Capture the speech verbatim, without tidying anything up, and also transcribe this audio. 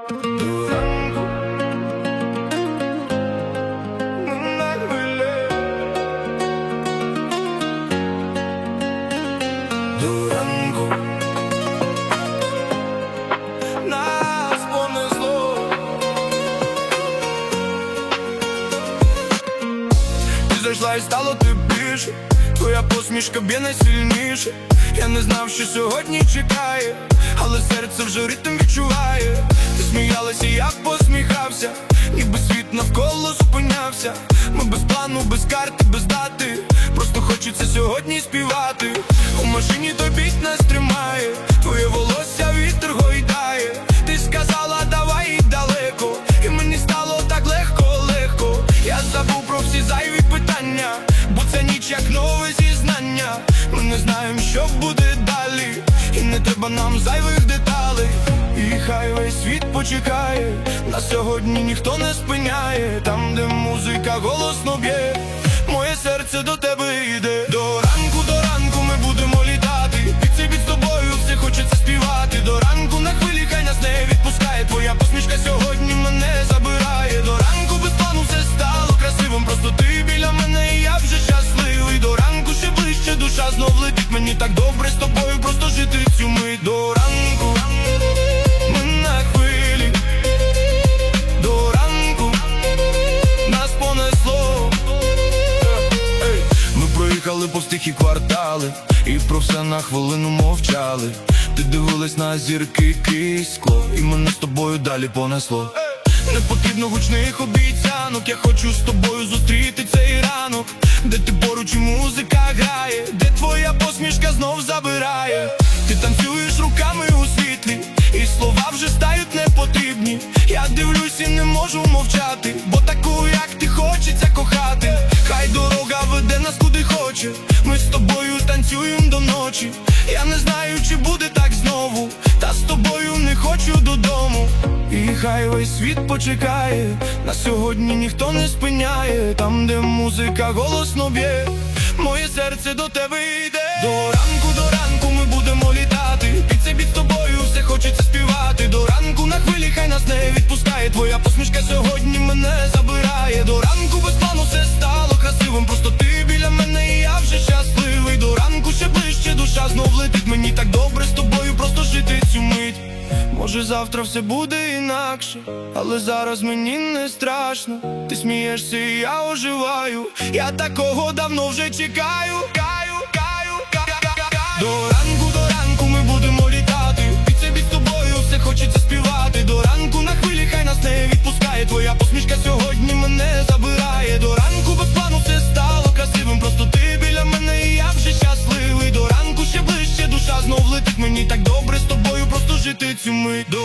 До ранку ми на хвилі. До ранку нас понесло. Ти зайшла і стало тепліше, твоя посмішка б'є найсильніше. Я не знав, що сьогодні чекає, але серце вже ритм відчуває. Ти сміялася, я посміхався, ніби світ навколо зупинявся. Ми без плану, без карти, без дати, просто хочеться сьогодні співати. У машині той біт нас тримає, твоє волосся вітер гойдає. Ти сказала, давай і далеко, і мені стало так легко, легко. Я забув про всі зайві питання, бо це ніч як нове зізнання. Ми не знаємо, що буде далі, і не треба нам зайвих деталей. І хай весь світ почекає, нас сьогодні ніхто не спиняє. Там, де музика голосно б'є, моє серце до тебе йде. До ранку, до ранку ми будемо літати, під цей біт з тобою все хочеться співати. До ранку на хвилі, хай нас не відпускає, твоя посмішка сьогодні мене забирає. До ранку без плану все стало красивим, просто ти біля мене і я вже щасливий. До ранку ще ближче, душа знов летить, мені так добре з тобою просто жити цю мить. До ранку ми на хвилі, до ранку нас понесло. Ми проїхали повз тихі квартали, і про все на хвилину мовчали. Ти дивилась на зірки крізь скло, і мене з тобою далі понесло. Не потрібно гучних обіцянок, я хочу з тобою зустріти цей ранок, де ти поруч і музика грає, де твоя посмішка знов забирає. Ти танцюєш руками у світлі, і слова вже стають непотрібні. Я дивлюсь і не можу мовчати, бо таку, як ти, хочеться кохати. Хай дорога веде нас куди хоче, ми з тобою танцюємо до ночі. Я не знаю, чи буде так знову, та з тобою не хочу додому. І хай весь світ почекає, нас сьогодні ніхто не спиняє. Там, де музика голосно б'є, моє серце до тебе йде. До ранку, до ранку ми будемо літати, під цей біт з тобою все хочеться співати. До ранку на хвилі, хай нас не відпускає, твоя посмішка сьогодні мене забирає. До ранку без плану все стало красивим, просто ти біля мене і я вже щасливий. До ранку ще ближче, душа знов летить, мені так добре з тобою просто жити цю мить. Може завтра все буде інакше, але зараз мені не страшно. Ти смієшся і я оживаю, я такого давно вже чекаю. Каю, каю, каю, каю. До ранку, до ранку ми будемо літати, під цей біт з тобою все хочеться співати. До ранку на хвилі, хай нас не відпускає, твоя посмішка сьогодні мене забирає. До ранку без плану все стало красивим, просто ти біля мене і я вже щасливий. До ранку ще ближче, душа знов летить, мені так добре з тобою просто жити цю мить. До